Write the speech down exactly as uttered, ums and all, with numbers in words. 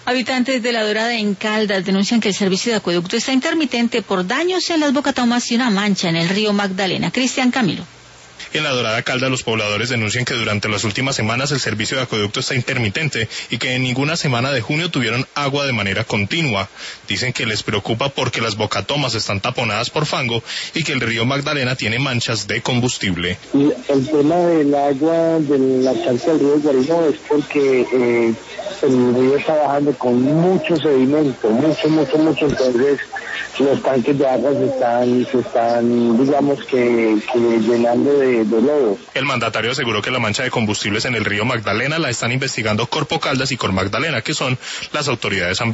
Habitantes de La Dorada en Caldas denuncian que el servicio de acueducto está intermitente por daños en las bocatomas y una mancha en el río Magdalena. Cristian Camilo. En La Dorada Caldas, los pobladores denuncian que durante las últimas semanas el servicio de acueducto está intermitente y que en ninguna semana de junio tuvieron agua de manera continua. Dicen que les preocupa porque las bocatomas están taponadas por fango y que el río Magdalena tiene manchas de combustible. El tema del agua de la charca del río Guarino es porque eh, el río está bajando con mucho sedimento, mucho, mucho, mucho, entonces los tanques de agua se están, se están digamos que, que llenando de, de lodo. El mandatario aseguró que la mancha de combustibles en el río Magdalena la están investigando Corpo Caldas y Cor Magdalena, que son las autoridades ambientales.